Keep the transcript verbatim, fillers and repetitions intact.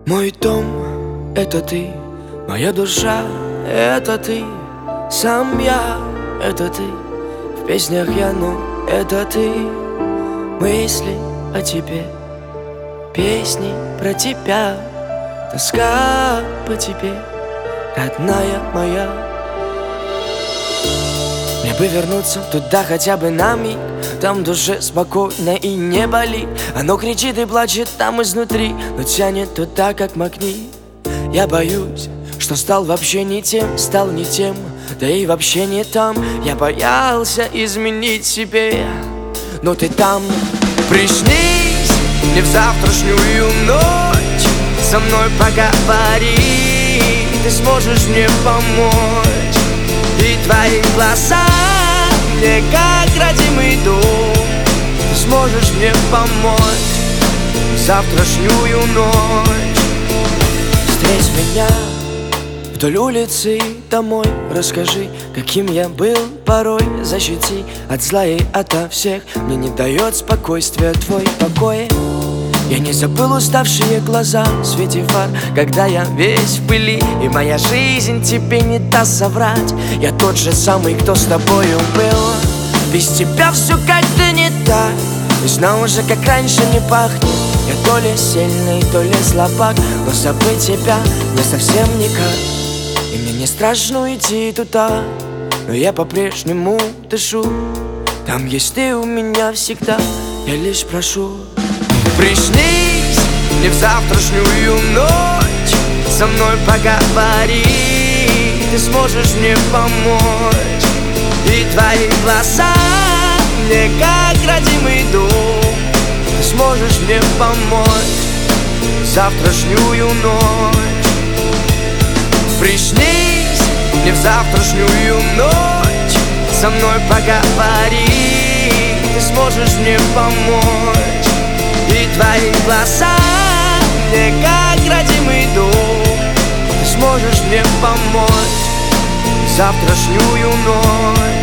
Мой дом — это ты, моя душа — это ты, сам я — это ты, в песнях я, ну, это ты. Мысли о тебе, песни про тебя, тоска по тебе, родная моя. Мне бы вернуться туда хотя бы на миг, там в душе спокойно и не болит. Оно кричит и плачет там изнутри, но тянет туда, как магнит. Я боюсь, что стал вообще не тем, стал не тем, да и вообще не там. Я боялся изменить себе, но ты там. Приснись мне в завтрашнюю ночь, со мной поговори, ты сможешь мне помочь. И твои глаза мне как родимый дом, ты сможешь мне помочь в завтрашнюю ночь. Встреть меня вдоль улицы домой, расскажи, каким я был порой. Защити от зла и ото всех, мне не дает спокойствия твой покой. Я не забыл уставшие глаза в свете фар, когда я весь в пыли, и моя жизнь тебе не даст соврать. Я тот же самый, кто с тобою был. Без тебя все как-то не так, и снова же как раньше не пахнет. Я то ли сильный, то ли слабак, но забыть тебя не совсем никак. И мне не страшно уйти туда, но я по-прежнему дышу. Там есть ты у меня всегда, я лишь прошу. Приснись мне в завтрашнюю ночь, со мной поговори, ты сможешь мне помочь. И твои глаза мне как родимый дом, ты сможешь мне помочь в завтрашнюю ночь. Приснись мне в завтрашнюю ночь, со мной поговори, ты сможешь мне помочь. И твои глаза мне как родимый дом, ты сможешь мне помочь в завтрашнюю ночь.